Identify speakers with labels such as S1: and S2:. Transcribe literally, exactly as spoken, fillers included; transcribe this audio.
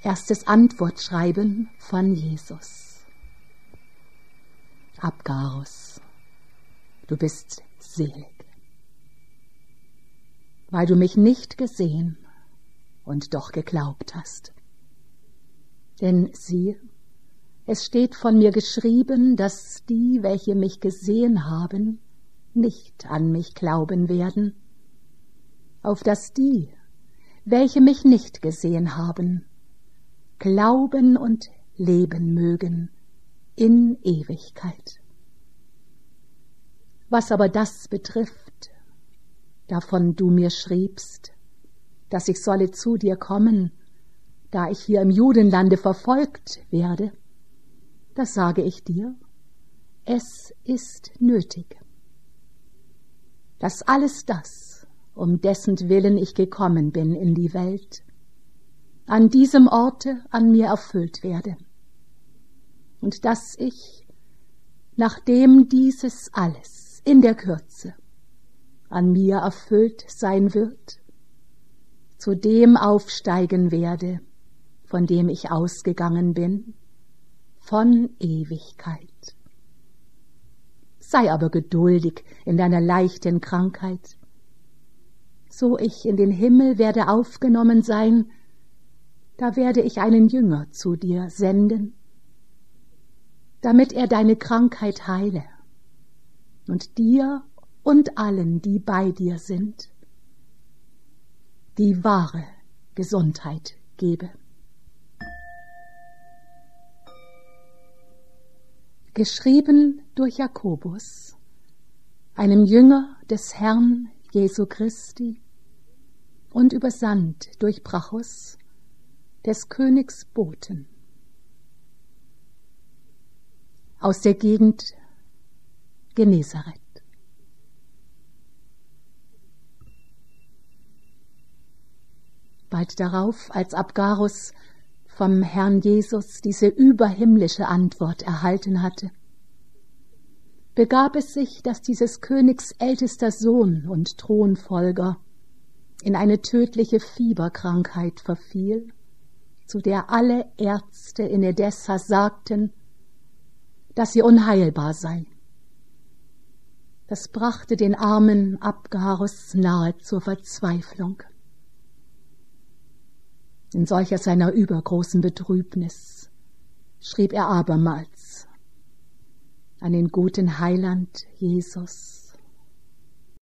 S1: Erstes Antwortschreiben von Jesus. Abgarus, du bist selig, weil du mich nicht gesehen und doch geglaubt hast. Denn siehe, es steht von mir geschrieben, dass die, welche mich gesehen haben, nicht an mich glauben werden, auf dass die, welche mich nicht gesehen haben, glauben und leben mögen in Ewigkeit. Was aber das betrifft, davon du mir schriebst, dass ich solle zu dir kommen, da ich hier im Judenlande verfolgt werde, das sage ich dir, es ist nötig, dass alles das, um dessen Willen ich gekommen bin in die Welt, an diesem Orte an mir erfüllt werde, und dass ich, nachdem dieses alles in der Kürze an mir erfüllt sein wird, zu dem aufsteigen werde, von dem ich ausgegangen bin, von Ewigkeit. Sei aber geduldig in deiner leichten Krankheit, so ich in den Himmel werde aufgenommen sein, da werde ich einen Jünger zu dir senden, damit er deine Krankheit heile und dir und allen, die bei dir sind, die wahre Gesundheit gebe. Geschrieben durch Jakobus, einem Jünger des Herrn Jesu Christi, und übersandt durch Brachus, des Königs Boten, aus der Gegend Genezareth. Bald darauf, als Abgarus vom Herrn Jesus diese überhimmlische Antwort erhalten hatte, begab es sich, dass dieses Königs ältester Sohn und Thronfolger in eine tödliche Fieberkrankheit verfiel, zu der alle Ärzte in Edessa sagten, dass sie unheilbar sei. Das brachte den armen Abgarus nahe zur Verzweiflung. In solcher seiner übergroßen Betrübnis schrieb er abermals an den guten Heiland Jesus